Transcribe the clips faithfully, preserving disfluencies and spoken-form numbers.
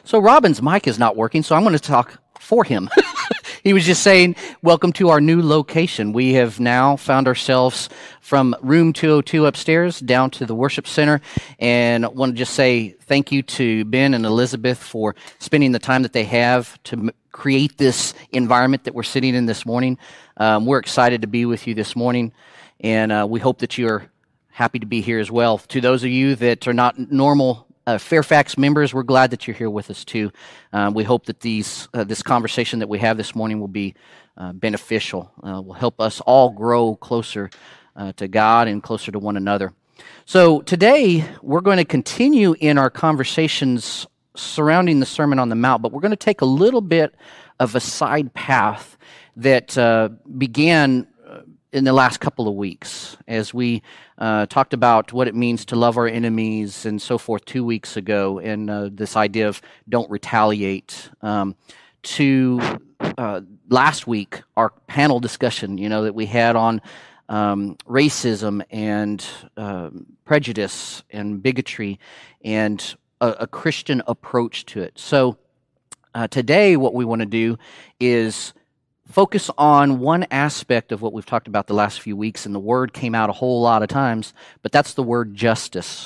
So Robin's mic is not working, so I'm going to talk for him. He was just saying, welcome to our new location. We have now found ourselves from room two oh two upstairs down to the worship center, and I want to just say thank you to Ben and Elizabeth for spending the time that they have to m- create this environment that we're sitting in this morning. Um, we're excited to be with you this morning, and uh, we hope that you're happy to be here as well. To those of you that are not normal Uh, Fairfax members, we're glad that you're here with us too. Um, we hope that these uh, this conversation that we have this morning will be uh, beneficial, uh, will help us all grow closer uh, to God and closer to one another. So today we're going to continue in our conversations surrounding the Sermon on the Mount, but we're going to take a little bit of a side path that uh, began in the last couple of weeks, as we uh, talked about what it means to love our enemies and so forth two weeks ago, and uh, this idea of don't retaliate, um, to uh, last week, our panel discussion, you know, that we had on um, racism and uh, prejudice and bigotry and a, a Christian approach to it. So uh, today what we want to do is focus on one aspect of what we've talked about the last few weeks, and the word came out a whole lot of times, but that's the word justice.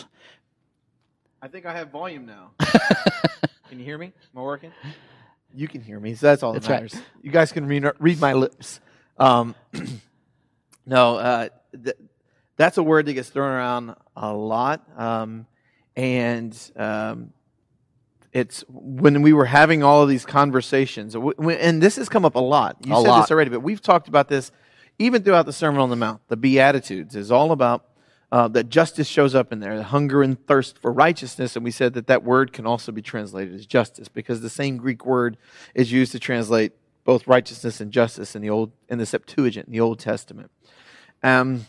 I think I have volume now. Can you hear me? Am I working? You can hear me, so that's all that That's matters. right. You guys can read, read my lips. Um, no, uh, th- that's a word that gets thrown around a lot, um, and um, it's when we were having all of these conversations, and this has come up a lot. You a said lot. this already, but we've talked about this even throughout the Sermon on the Mount. The Beatitudes is all about uh, that justice shows up in there, the hunger and thirst for righteousness, and we said that that word can also be translated as justice because the same Greek word is used to translate both righteousness and justice in the old in the Septuagint, in the Old Testament. Um,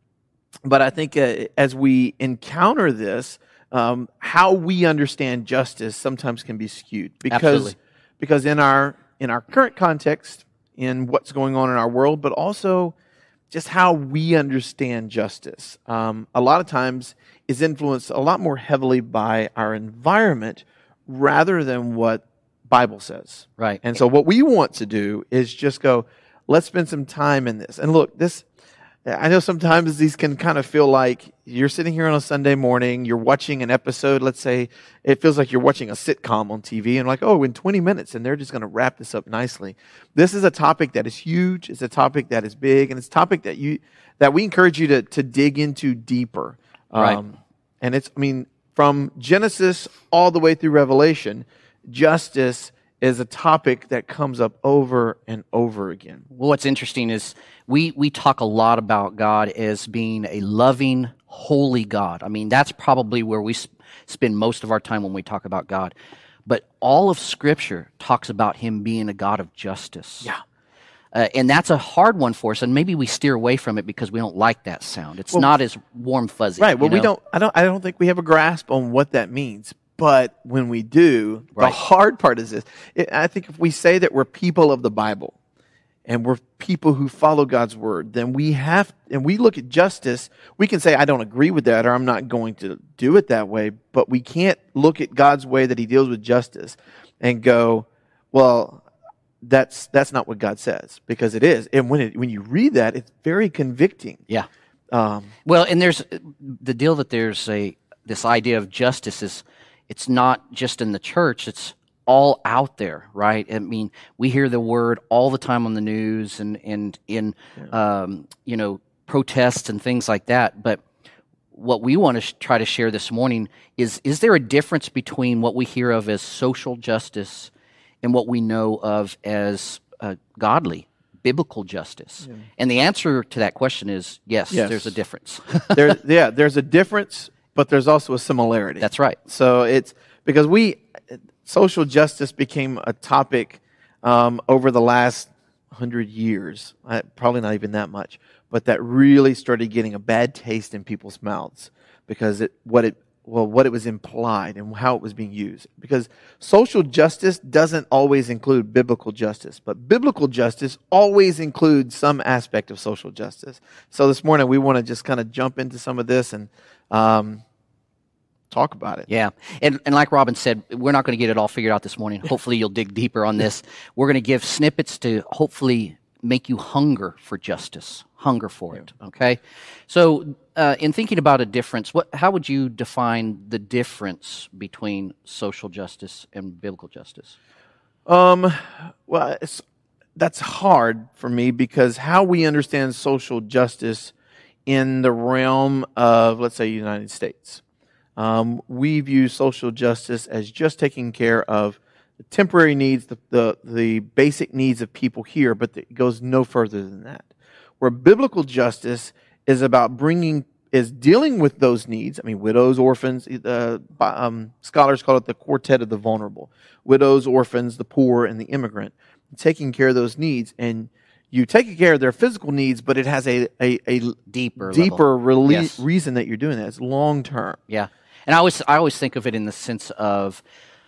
but I think uh, as we encounter this, Um, how we understand justice sometimes can be skewed because Absolutely. because in our in our current context, in what's going on in our world, but also just how we understand justice, um, a lot of times is influenced a lot more heavily by our environment rather than what Bible says. Right. And so what we want to do is just go, let's spend some time in this. And look, this. I know sometimes these can kind of feel like you're sitting here on a Sunday morning, you're watching an episode, let's say, it feels like you're watching a sitcom on T V, and like, oh, in twenty minutes, and they're just going to wrap this up nicely. This is a topic that is huge, it's a topic that is big, and it's a topic that you that we encourage you to, to dig into deeper. Right. Um, and it's, I mean, from Genesis all the way through Revelation, justice is a topic that comes up over and over again. Well, what's interesting is we, we talk a lot about God as being a loving, holy God. I mean, that's probably where we sp- spend most of our time when we talk about God. But all of Scripture talks about Him being a God of justice. Yeah. Uh, and that's a hard one for us, and maybe we steer away from it because we don't like that sound. It's Well, not as warm fuzzy. Right. Well, you we know? don't. I don't. I don't think we have a grasp on what that means. But when we do, Right. the hard part is this. It, I think if we say that we're people of the Bible and we're people who follow God's word, then we have, and we look at justice, we can say, I don't agree with that, or I'm not going to do it that way. But we can't look at God's way that He deals with justice and go, well, that's that's not what God says, because it is. And when it, when you read that, it's very convicting. Yeah. Um, Well, and there's the deal that there's a this idea of justice is it's not just in the church, it's all out there, right? I mean, we hear the word all the time on the news and, and in, yeah. um, you know, protests and things like that. But what we want to sh- try to share this morning is, is there a difference between what we hear of as social justice and what we know of as uh, godly, biblical justice? Yeah. And the answer to that question is yes, yes. There's a difference. there, yeah, there's a difference. But there's also a similarity. That's right. So it's because we, social justice became a topic um, over the last hundred years, uh, probably not even that much, but that really started getting a bad taste in people's mouths because it what it well what it was implied and how it was being used. Because social justice doesn't always include biblical justice, but biblical justice always includes some aspect of social justice. So this morning we want to just kind of jump into some of this and. Um, talk about it. Yeah. And, and like Robin said, we're not going to get it all figured out this morning. Hopefully you'll dig deeper on this. We're going to give snippets to hopefully make you hunger for justice, hunger for it, okay? So uh, in thinking about a difference, what, how would you define the difference between social justice and biblical justice? Um, well, it's, that's hard for me because how we understand social justice in the realm of, let's say, United States. Um, we view social justice as just taking care of the temporary needs, the, the, the basic needs of people here, but it goes no further than that. Where biblical justice is about bringing, is dealing with those needs. I mean, widows, orphans, uh, um, scholars call it the quartet of the vulnerable. Widows, orphans, the poor, and the immigrant. Taking care of those needs, and you take care of their physical needs, but it has a a, a deeper deeper rele- yes. reason that you're doing that. It's long term. Yeah, and I always I always think of it in the sense of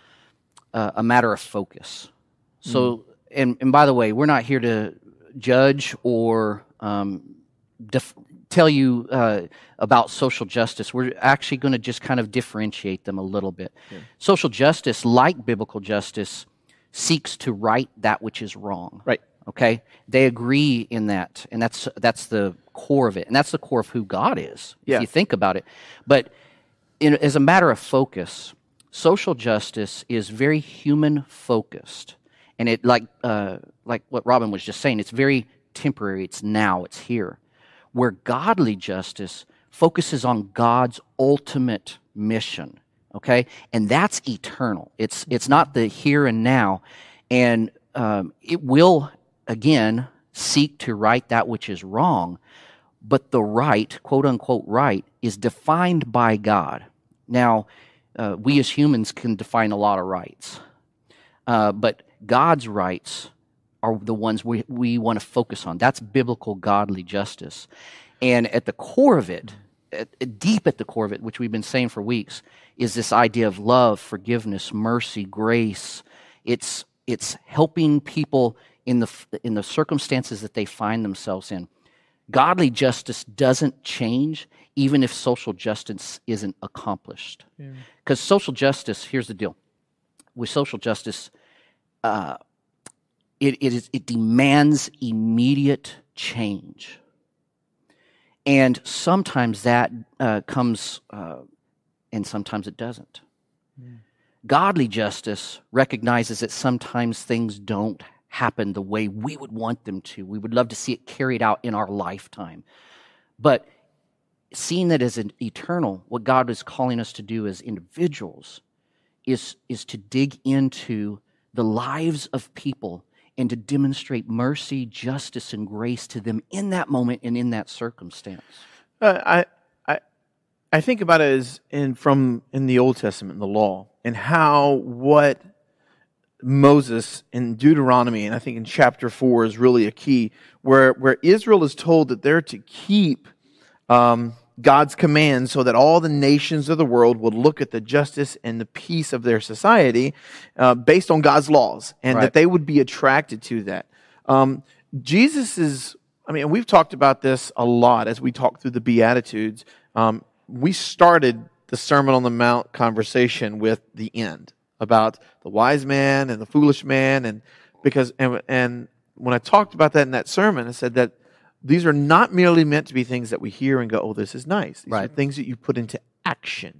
uh, a matter of focus. So, mm. and and by the way, we're not here to judge or um, def- tell you uh, about social justice. We're actually going to just kind of differentiate them a little bit. Yeah. Social justice, like biblical justice, seeks to right that which is wrong. Right. Okay? They agree in that, and that's that's the core of it. And that's the core of who God is, yeah. if you think about it. But in, as a matter of focus, social justice is very human-focused. And it, like uh, like what Robin was just saying, it's very temporary. It's now. It's here. Where godly justice focuses on God's ultimate mission. Okay, and that's eternal. It's it's not the here and now, and um, it will again seek to right that which is wrong. But the right, quote unquote, right, is defined by God. Now, uh, we as humans can define a lot of rights, uh, but God's rights are the ones we we want to focus on. That's biblical, godly justice, and at the core of it. Deep at the core of it, which we've been saying for weeks, is this idea of love, forgiveness, mercy, grace. It's it's helping people in the in the circumstances that they find themselves in. Godly justice doesn't change even if social justice isn't accomplished. Because yeah. social justice, here's the deal: with social justice, uh, it it is it demands immediate change. And sometimes that uh, comes, uh, and sometimes it doesn't. Mm. Godly justice recognizes that sometimes things don't happen the way we would want them to. We would love to see it carried out in our lifetime. But seeing that as an eternal, what God is calling us to do as individuals is, is to dig into the lives of people and to demonstrate mercy, justice, and grace to them in that moment and in that circumstance. Uh, I, I, I think about it as in from in the Old Testament, the law, and how what Moses in Deuteronomy, and I think in chapter four is really a key, where where Israel is told that they're to keep um, God's commands so that all the nations of the world will look at the justice and the peace of their society uh, based on God's laws, and right. that they would be attracted to that. Um, Jesus is, I mean, we've talked about this a lot as we talk through the Beatitudes. Um, we started the Sermon on the Mount conversation with the end about the wise man and the foolish man, and because and, and when I talked about that in that sermon, I said that these are not merely meant to be things that we hear and go, oh, this is nice. These right. are things that you put into action.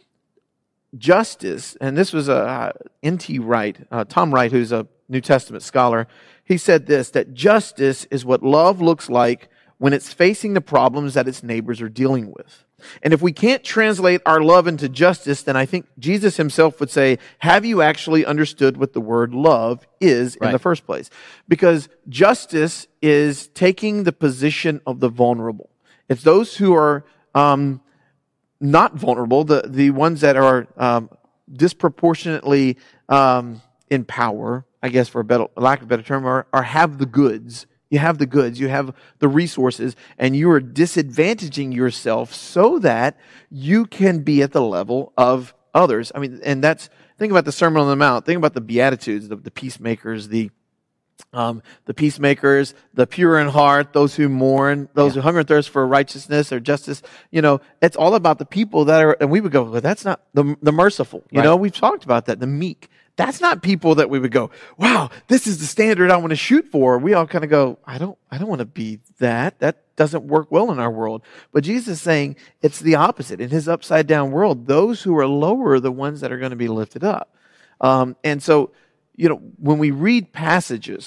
Justice, and this was a uh, N T Wright, uh, Tom Wright, who's a New Testament scholar, he said this, that justice is what love looks like when it's facing the problems that its neighbors are dealing with. And if we can't translate our love into justice, then I think Jesus himself would say, have you actually understood what the word love is right. in the first place? Because justice is taking the position of the vulnerable. It's those who are um, not vulnerable, the, the ones that are um, disproportionately um, in power, I guess for a better, lack of a better term, or, or have the goods. You have the goods, you have the resources, and you are disadvantaging yourself so that you can be at the level of others. I mean, and that's, think about the Sermon on the Mount, think about the Beatitudes, the, the peacemakers, the Um, the peacemakers, the pure in heart, those who mourn, those Yeah. who hunger and thirst for righteousness or justice. You know, it's all about the people that are, and we would go, well, that's not the, the merciful. You Right. know, we've talked about that, the meek. That's not people that we would go, wow, this is the standard I want to shoot for. We all kind of go, I don't, I don't want to be that. That doesn't work well in our world. But Jesus is saying it's the opposite. In his upside down world, those who are lower are the ones that are going to be lifted up. Um, and so, you know, when we read passages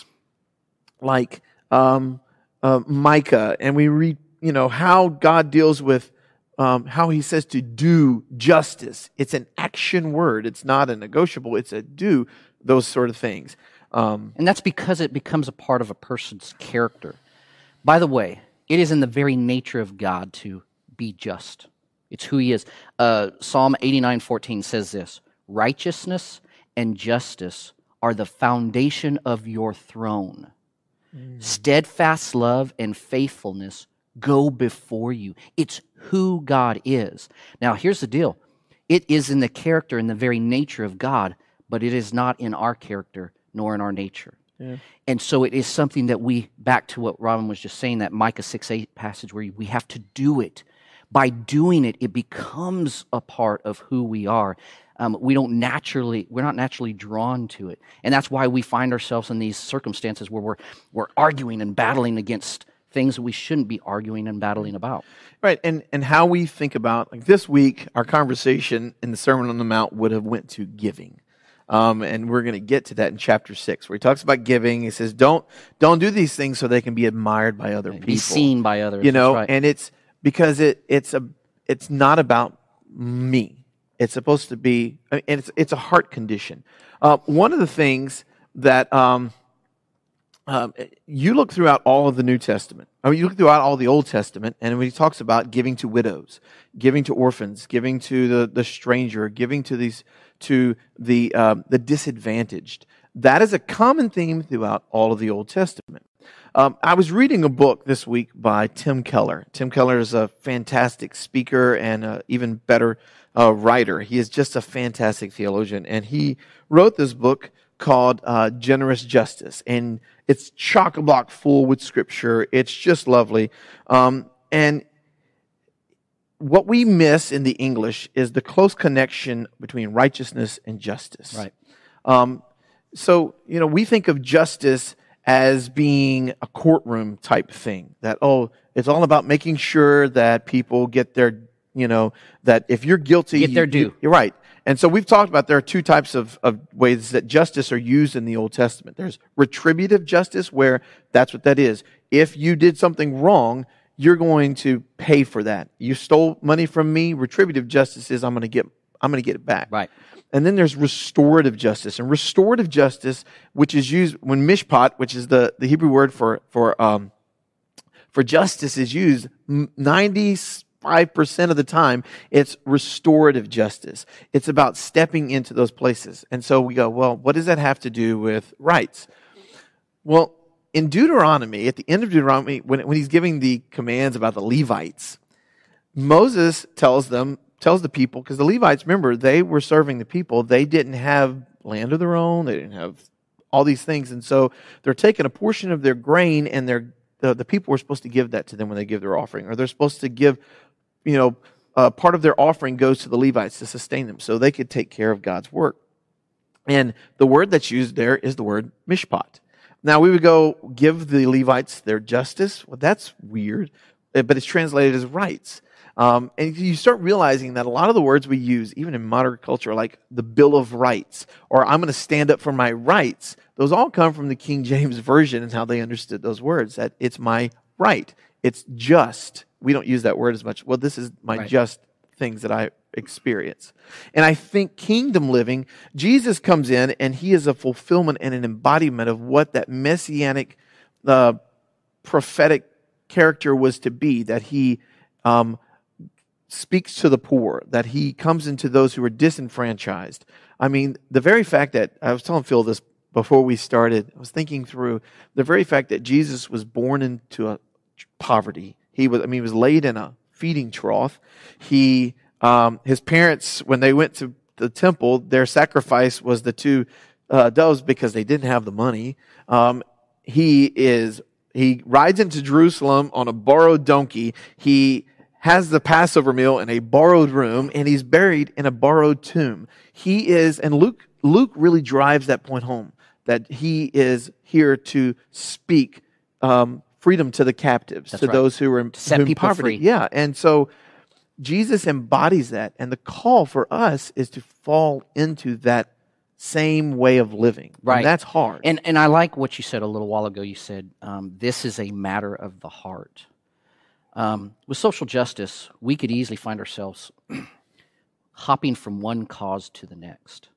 like um, uh, Micah, and we read, you know, how God deals with, um, how he says to do justice. It's an action word. It's not a negotiable. It's a do, those sort of things. Um, And that's because it becomes a part of a person's character. By the way, it is in the very nature of God to be just. It's who he is. Uh, Psalm eighty-nine fourteen says this, righteousness and justice are the foundation of your throne. Steadfast love and faithfulness go before you. It's who God is. Now, here's the deal. It is in the character and the very nature of God, but it is not in our character nor in our nature. Yeah. And so it is something that we, back to what Robin was just saying, that Micah six eight passage where we have to do it. By doing it, it becomes a part of who we are. Um, we don't naturally, we're not naturally drawn to it. And that's why we find ourselves in these circumstances where we're, we're arguing and battling against things that we shouldn't be arguing and battling about. Right, and and how we think about, like this week, our conversation in the Sermon on the Mount would have went to giving. Um, and we're going to get to that in chapter six, where he talks about giving. He says, don't don't do these things so they can be admired by other people. Be seen by others. You know, that's right. and it's because it it's a it's not about me. It's supposed to be, and it's it's a heart condition. Uh, one of the things that um, um, you look throughout all of the New Testament, I mean, you look throughout all the Old Testament, and when he talks about giving to widows, giving to orphans, giving to the, the stranger, giving to these to the uh, the disadvantaged, that is a common theme throughout all of the Old Testament. Um, I was reading a book this week by Tim Keller. Tim Keller is a fantastic speaker and uh, even better uh, writer. He is just a fantastic theologian, and he wrote this book called uh, Generous Justice, and it's chock-a-block full with scripture. It's just lovely. Um, and what we miss in the English is the close connection between righteousness and justice. Right. Um, so, you know, we think of justice as being a courtroom type thing, that, oh, it's all about making sure that people get their, you know, that if you're guilty, Get their you- due. you- You're right. And so we've talked about there are two types of, of ways that justice are used in the Old Testament. There's retributive justice, where that's what that is. If you did something wrong, you're going to pay for that. You stole money from me. Retributive justice is I'm going to get I'm going to get it back. Right. And then there's restorative justice. And restorative justice, which is used when mishpat, which is the, the Hebrew word for for um, for justice, is used, ninety-five percent of the time, it's restorative justice. It's about stepping into those places. And so we go, well, what does that have to do with rights? Well, in Deuteronomy, at the end of Deuteronomy, when, when he's giving the commands about the Levites, Moses tells them, tells the people, because the Levites, remember, they were serving the people. They didn't have land of their own. They didn't have all these things. And so they're taking a portion of their grain, and they're, the, the people were supposed to give that to them when they give their offering. Or they're supposed to give, you know, uh, part of their offering goes to the Levites to sustain them so they could take care of God's work. And the word that's used there is the word mishpat. Now, we would go, give the Levites their justice. Well, that's weird, but it's translated as rights. Um, and you start realizing that a lot of the words we use, even in modern culture, like the Bill of Rights, or I'm going to stand up for my rights, those all come from the King James Version and how they understood those words, that it's my right. It's just. We don't use that word as much. Well, this is my Right. just things that I experience. And I think kingdom living, Jesus comes in and he is a fulfillment and an embodiment of what that messianic, uh, prophetic character was to be, that he um, speaks to the poor, that he comes into those who are disenfranchised. I mean, the very fact that, I was telling Phil this before we started, I was thinking through the very fact that Jesus was born into a poverty. He was, I mean, he was laid in a feeding trough. He, um, his parents, when they went to the temple, their sacrifice was the two uh, doves because they didn't have the money. Um, he is he rides into Jerusalem on a borrowed donkey. He has the Passover meal in a borrowed room, and he's buried in a borrowed tomb. He is, and Luke Luke really drives that point home, that he is here to speak um, freedom to the captives, That's to right. those who are in, To set who in people poverty. free. Yeah, and so Jesus embodies that, and the call for us is to fall into that same way of living. Right. And that's hard. And and I like what you said a little while ago. You said um, this is a matter of the heart. Um, with social justice, we could easily find ourselves hopping from one cause to the next,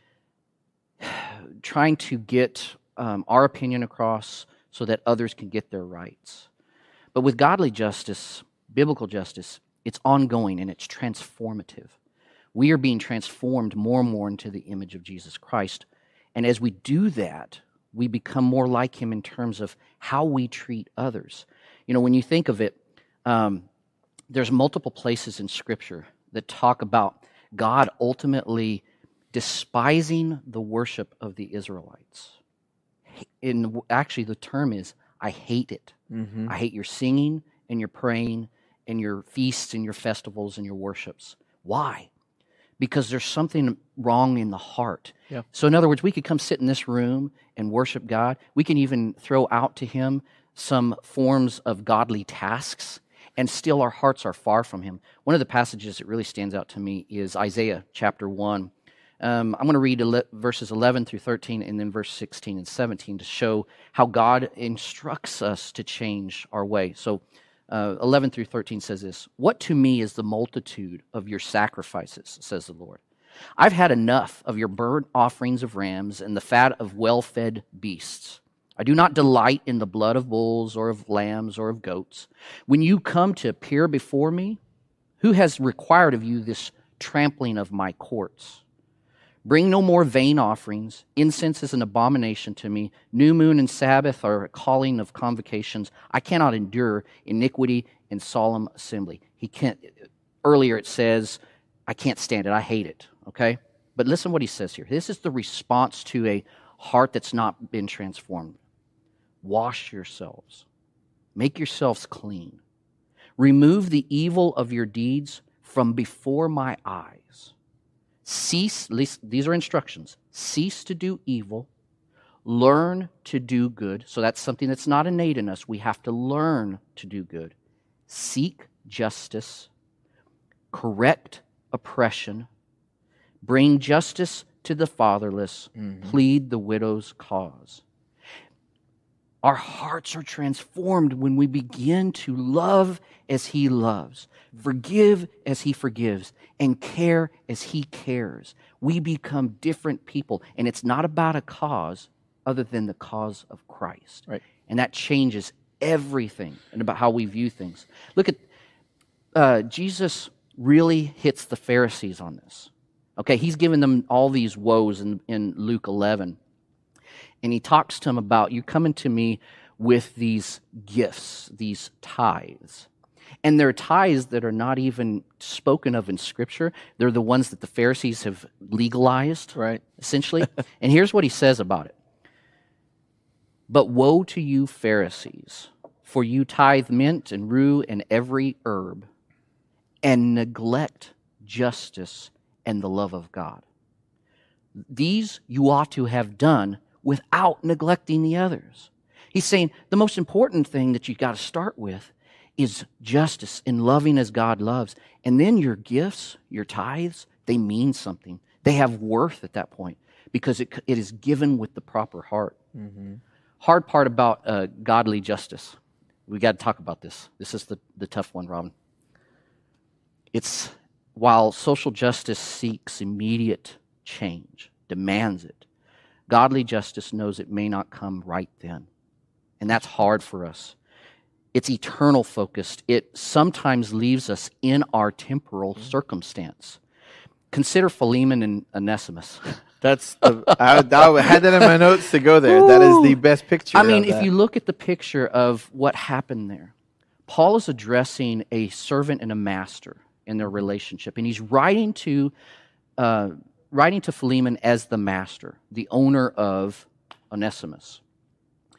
mm-hmm. trying to get um, our opinion across so that others can get their rights. But with godly justice, biblical justice, it's ongoing and it's transformative. We are being transformed more and more into the image of Jesus Christ. And as we do that, we become more like him in terms of how we treat others. You know, when you think of it, um, there's multiple places in Scripture that talk about God ultimately despising the worship of the Israelites. In, actually, the term is, I hate it. Mm-hmm. I hate your singing and your praying and your feasts and your festivals and your worships. Why? Because there's something wrong in the heart. Yeah. So in other words, we could come sit in this room and worship God. We can even throw out to him some forms of godly tasks, and still our hearts are far from him. One of the passages that really stands out to me is Isaiah chapter one. Um, I'm going to read ele- verses eleven through thirteen and then verse sixteen and seventeen to show how God instructs us to change our way. So Uh, eleven through thirteen says this, "What to me is the multitude of your sacrifices, says the Lord. I've had enough of your burnt offerings of rams and the fat of well-fed beasts. I do not delight in the blood of bulls or of lambs or of goats. When you come to appear before me, who has required of you this trampling of my courts? Bring no more vain offerings. Incense is an abomination to me. New moon and Sabbath are a calling of convocations. I cannot endure iniquity and solemn assembly." He can't. Earlier it says, I can't stand it. I hate it. Okay? But listen what he says here. This is the response to a heart that's not been transformed. Wash yourselves. Make yourselves clean. Remove the evil of your deeds from before my eyes. Cease, these are instructions, cease to do evil, learn to do good. So that's something that's not innate in us. We have to learn to do good. Seek justice, correct oppression, bring justice to the fatherless, mm-hmm. plead the widow's cause. Our hearts are transformed when we begin to love as he loves, forgive as he forgives, and care as he cares. We become different people, and it's not about a cause other than the cause of Christ. Right. And that changes everything and about how we view things. Look at, uh, Jesus really hits the Pharisees on this. Okay, he's given them all these woes in, in Luke eleven. And he talks to them about, you coming to me with these gifts, these tithes. And they're tithes that are not even spoken of in Scripture. They're the ones that the Pharisees have legalized, right? Essentially. And here's what he says about it. "But woe to you, Pharisees, for you tithe mint and rue and every herb, and neglect justice and the love of God. These you ought to have done without neglecting the others." He's saying the most important thing that you've got to start with is justice and loving as God loves. And then your gifts, your tithes, they mean something. They have worth at that point because it, it is given with the proper heart. Mm-hmm. Hard part about uh, godly justice. We got to talk about this. This is the, the tough one, Robin. It's while social justice seeks immediate change, demands it, godly justice knows it may not come right then. And that's hard for us. It's eternal focused. It sometimes leaves us in our temporal circumstance. Consider Philemon and Onesimus. That's the, I, I had that in my notes to go there. Ooh. That is the best picture. I mean, of if that. you look at the picture of what happened there, Paul is addressing a servant and a master in their relationship, and he's writing to uh, writing to Philemon as the master, the owner of Onesimus.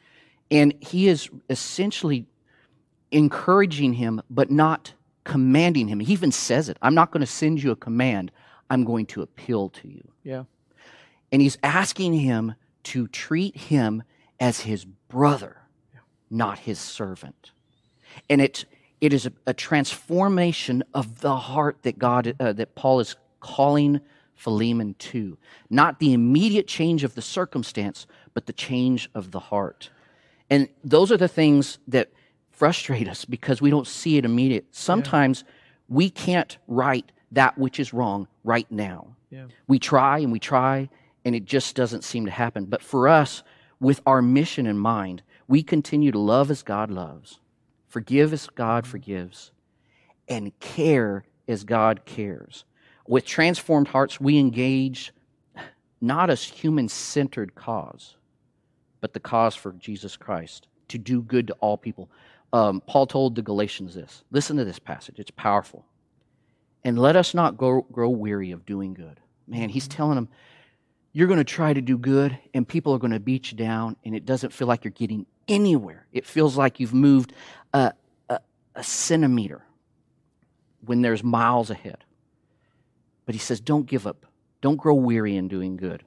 And he is essentially encouraging him, but not commanding him. He even says it. I'm not going to send you a command. I'm going to appeal to you. Yeah. And he's asking him to treat him as his brother, yeah. not his servant. And it it is a, a transformation of the heart that God uh, that Paul is calling Philemon to. Not the immediate change of the circumstance, but the change of the heart. And those are the things that frustrate us because we don't see it immediate. Sometimes yeah. we can't right that which is wrong right now. Yeah. We try and we try, and it just doesn't seem to happen. But for us, with our mission in mind, we continue to love as God loves, forgive as God forgives, and care as God cares. With transformed hearts, we engage not a human-centered cause, but the cause for Jesus Christ, to do good to all people. Um, Paul told the Galatians this. Listen to this passage. It's powerful. And let us not grow, grow weary of doing good. Man, he's telling them, you're going to try to do good, and people are going to beat you down, and it doesn't feel like you're getting anywhere. It feels like you've moved a, a, a centimeter when there's miles ahead. But he says, don't give up. Don't grow weary in doing good.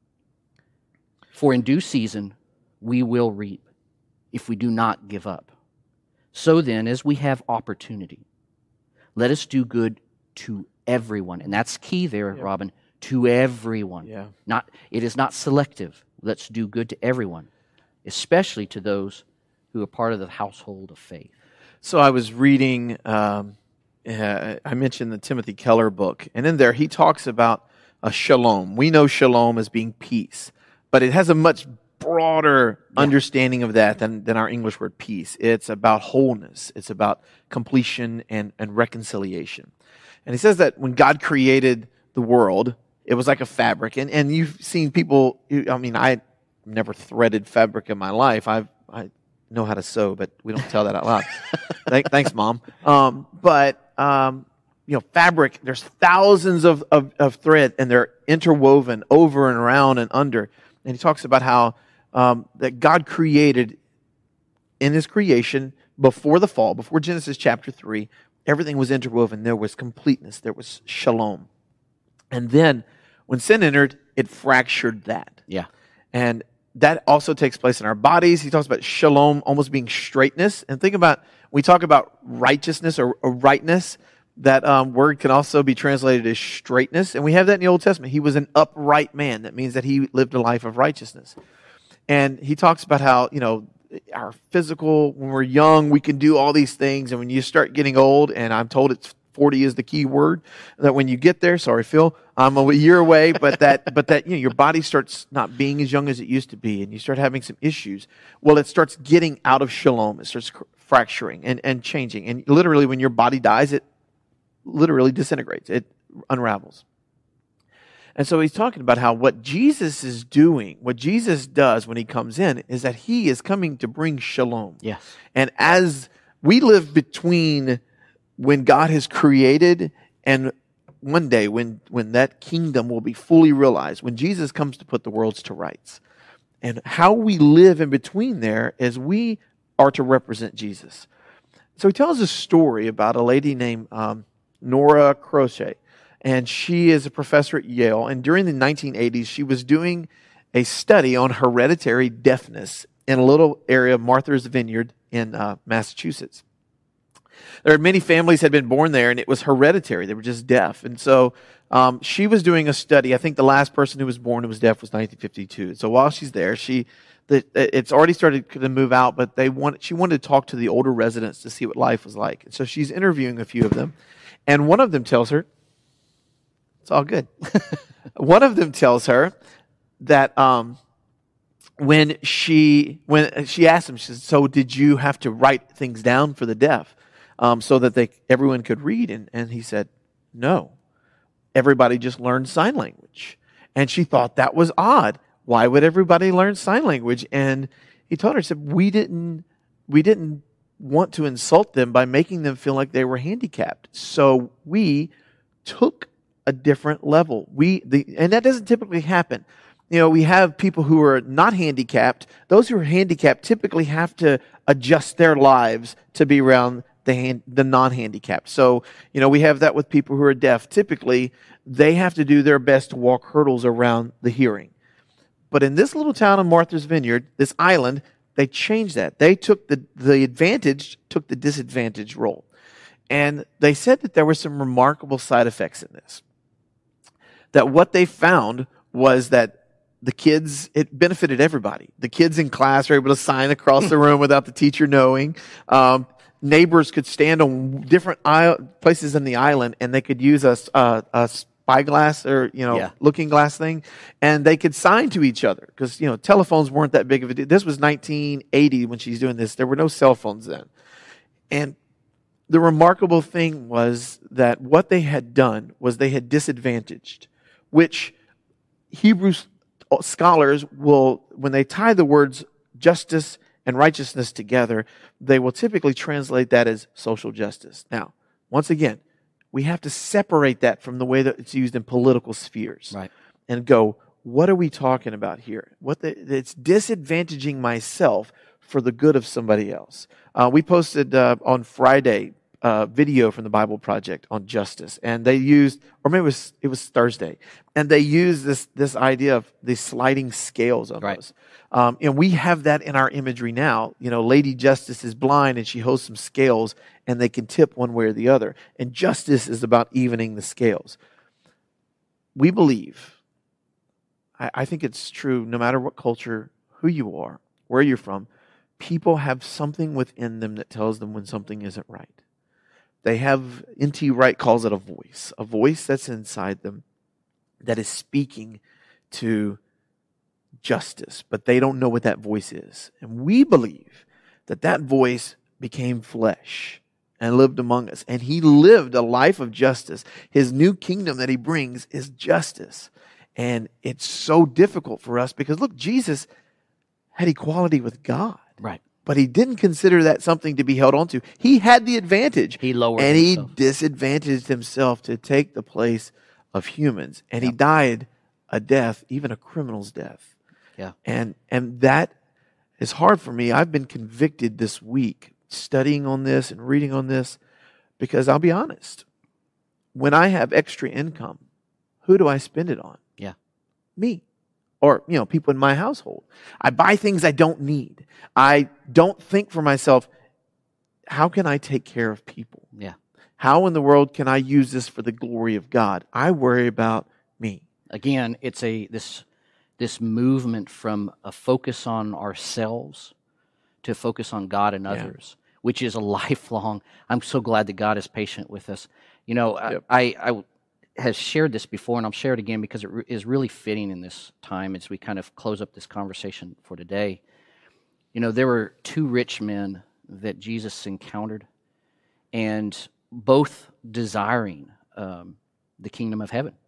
For in due season, we will reap if we do not give up. So then, as we have opportunity, let us do good to everyone. And that's key there, yeah. Robin, to everyone. Yeah. Not, it is not selective. Let's do good to everyone, especially to those who are part of the household of faith. So I was reading, um, uh, I mentioned the Timothy Keller book, and in there he talks about a shalom. We know shalom as being peace, but it has a much broader yeah. understanding of that than, than our English word peace. It's about wholeness. It's about completion and, and reconciliation. And he says that when God created the world, it was like a fabric. And, and you've seen people, I mean, I never threaded fabric in my life. I've, I know how to sew, but we don't tell that out loud. Thank, thanks, Mom. Um, but, um, you know, fabric, there's thousands of, of, of thread, and they're interwoven over and around and under. And he talks about how um, that God created in his creation before the fall, before Genesis chapter three, everything was interwoven. There was completeness. There was shalom. And then when sin entered, it fractured that. Yeah. And that also takes place in our bodies. He talks about shalom almost being straightness. And think about, we talk about righteousness or, or rightness, that um, word can also be translated as straightness. And we have that in the Old Testament. He was an upright man. That means that he lived a life of righteousness. And he talks about how, you know, our physical, when we're young, we can do all these things. And when you start getting old, and I'm told it's forty is the key word, that when you get there, sorry, Phil, I'm a year away, but that, but that, you know, your body starts not being as young as it used to be, and you start having some issues. Well, it starts getting out of shalom. It starts fracturing and, and changing. And literally, when your body dies, it literally disintegrates. It unravels. And so he's talking about how what Jesus is doing, what Jesus does when he comes in, is that he is coming to bring shalom. Yes. And as we live between when God has created and one day when, when that kingdom will be fully realized, when Jesus comes to put the worlds to rights. And how we live in between there is we are to represent Jesus. So he tells a story about a lady named um, Nora Crochet. And she is a professor at Yale. And during the nineteen eighties, she was doing a study on hereditary deafness in a little area of Martha's Vineyard in uh, Massachusetts. There are many families had been born there, and it was hereditary. They were just deaf. And so um, she was doing a study. I think the last person who was born who was deaf was nineteen fifty-two. So while she's there, she the, it's already started to move out, but they want, she wanted to talk to the older residents to see what life was like. And so she's interviewing a few of them. And one of them tells her, it's all good. One of them tells her that um, when she when she asked him, she says, "So did you have to write things down for the deaf um, so that they everyone could read?" And and he said, "No, everybody just learned sign language." And she thought that was odd. Why would everybody learn sign language? And he told her, he said, "We didn't we didn't want to insult them by making them feel like they were handicapped. So we took a different level. We the and that doesn't typically happen. You know, we have people who are not handicapped. Those who are handicapped typically have to adjust their lives to be around the hand, the non-handicapped. So, you know, we have that with people who are deaf. Typically, they have to do their best to walk hurdles around the hearing. But in this little town of Martha's Vineyard, this island, they changed that. They took the, the advantage, took the disadvantage role. And they said that there were some remarkable side effects in this. That what they found was that the kids, it benefited everybody. The kids in class were able to sign across the room without the teacher knowing. Um, neighbors could stand on different aisle, places in the island, and they could use a, a, a spyglass or, you know, Yeah. looking glass thing, and they could sign to each other because, you know, telephones weren't that big of a deal. This was nineteen eighty when she's doing this. There were no cell phones then. And the remarkable thing was that what they had done was they had disadvantaged, which Hebrew scholars will, when they tie the words justice and righteousness together, they will typically translate that as social justice. Now, once again, we have to separate that from the way that it's used in political spheres. Right. And go, what are we talking about here? What the, it's disadvantaging myself for the good of somebody else. Uh, we posted uh, on Friday uh, video from the Bible Project on justice, and they used, or maybe it was it was Thursday, and they used this this idea of the sliding scales on Right. those. Um, and we have that in our imagery now. You know, Lady Justice is blind, and she holds some scales, and they can tip one way or the other. And justice is about evening the scales. We believe, I, I think it's true, no matter what culture, who you are, where you're from, people have something within them that tells them when something isn't right. They have, N T Wright calls it a voice, a voice that's inside them that is speaking to justice, but they don't know what that voice is. And we believe that that voice became flesh and lived among us. And he lived a life of justice. His new kingdom that he brings is justice. And it's so difficult for us because, look, Jesus had equality with God. Right. But he didn't consider that something to be held on to. He had the advantage. He lowered And himself. he disadvantaged himself to take the place of humans. And he Yep. died a death, even a criminal's death. Yeah. And and that is hard for me. I've been convicted this week studying on this and reading on this because I'll be honest. When I have extra income, who do I spend it on? Yeah. Me. Or, you know, people in my household. I buy things I don't need. I don't think for myself, how can I take care of people? Yeah. How in the world can I use this for the glory of God? I worry about me. Again, it's a this this movement from a focus on ourselves to focus on God and others, which is a lifelong. I'm so glad that God is patient with us. You know, Yep. I, I, I has shared this before, and I'll share it again because it re- is really fitting in this time as we kind of close up this conversation for today. You know, there were two rich men that Jesus encountered, and both desiring um, the kingdom of heaven.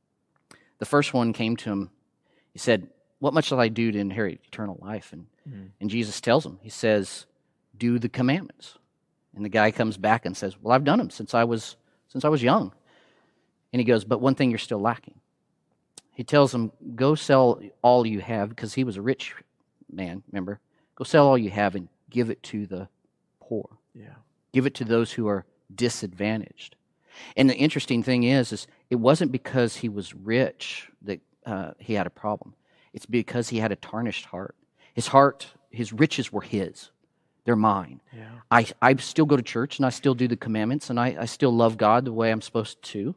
The first one came to him. He said, "What much shall I do to inherit eternal life?" And Mm-hmm. and Jesus tells him, he says, "Do the commandments." And the guy comes back and says, "Well, I've done them since I was since I was young." And he goes, "But one thing you're still lacking." He tells him, "Go sell all you have," because he was a rich man, remember? "Go sell all you have and give it to the poor. Yeah. Give it to those who are disadvantaged." And the interesting thing is, is it wasn't because he was rich that uh, he had a problem. It's because he had a tarnished heart. His heart, his riches were his. They're mine. Yeah. I, I still go to church and I still do the commandments and I, I still love God the way I'm supposed to.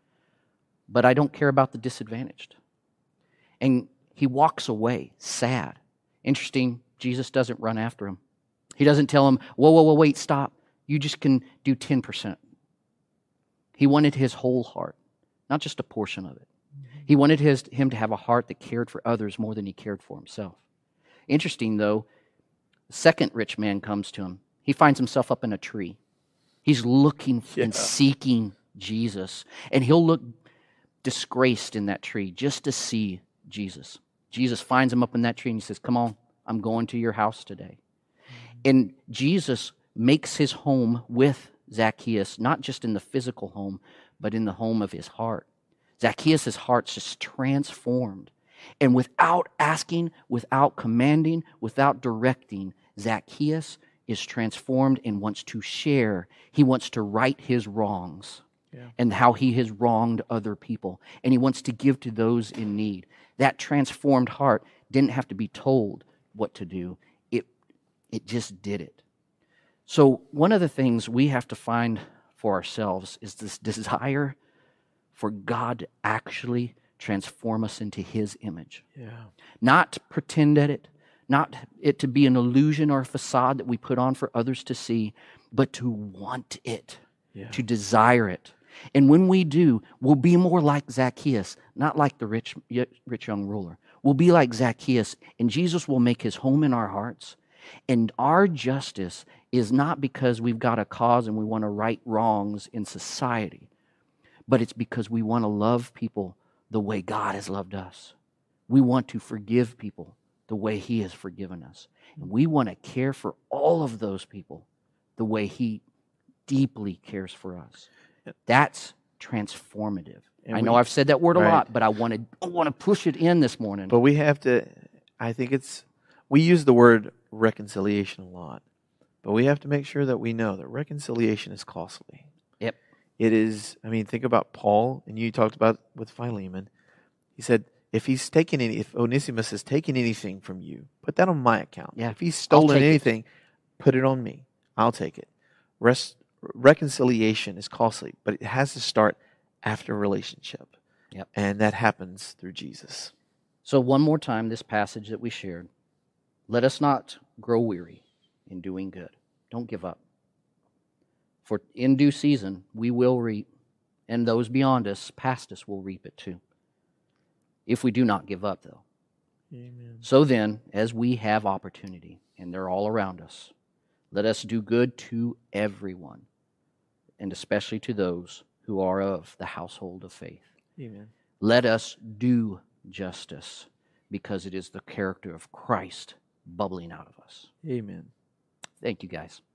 But I don't care about the disadvantaged. And he walks away sad. Interesting, Jesus doesn't run after him. He doesn't tell him, whoa, whoa, whoa, wait, stop. You just can do ten percent. He wanted his whole heart, not just a portion of it. He wanted his, him to have a heart that cared for others more than he cared for himself. Interesting, though, the second rich man comes to him. He finds himself up in a tree. He's looking Yeah. and seeking Jesus. And he'll look disgraced in that tree just to see Jesus. Jesus finds him up in that tree and he says, "Come on, I'm going to your house today." And Jesus makes his home with Zacchaeus, not just in the physical home, but in the home of his heart. Zacchaeus' heart's just transformed. And without asking, without commanding, without directing, Zacchaeus is transformed and wants to share. He wants to right his wrongs Yeah. and how he has wronged other people. And he wants to give to those in need. That transformed heart didn't have to be told what to do. It, it just did it. So one of the things we have to find for ourselves is this desire for God to actually transform us into His image. Yeah. Not pretend at it, not it to be an illusion or a facade that we put on for others to see, but to want it, Yeah. to desire it. And when we do, we'll be more like Zacchaeus, not like the rich, rich young ruler. We'll be like Zacchaeus, and Jesus will make His home in our hearts. And our justice is not because we've got a cause and we want to right wrongs in society, but it's because we want to love people the way God has loved us. We want to forgive people the way He has forgiven us. And we want to care for all of those people the way He deeply cares for us. That's transformative. And I know we- I've said that word a right. lot, but I want to I want to push it in this morning. But we have to, I think it's, we use the word reconciliation a lot, but we have to make sure that we know that reconciliation is costly. Yep. It is, I mean, think about Paul, and you talked about with Philemon. He said, if he's taken any, if Onesimus has taken anything from you, put that on my account. Yeah. If he's stolen take it. anything, put it on me. I'll take it. Rest, reconciliation is costly, but it has to start after a relationship. Yep. And that happens through Jesus. So one more time, this passage that we shared. Let us not grow weary in doing good. Don't give up. For in due season, we will reap, and those beyond us, past us, will reap it too. If we do not give up, though. Amen. So then, as we have opportunity, and they're all around us, let us do good to everyone, and especially to those who are of the household of faith. Amen. Let us do justice, because it is the character of Christ bubbling out of us. Amen. Thank you, guys.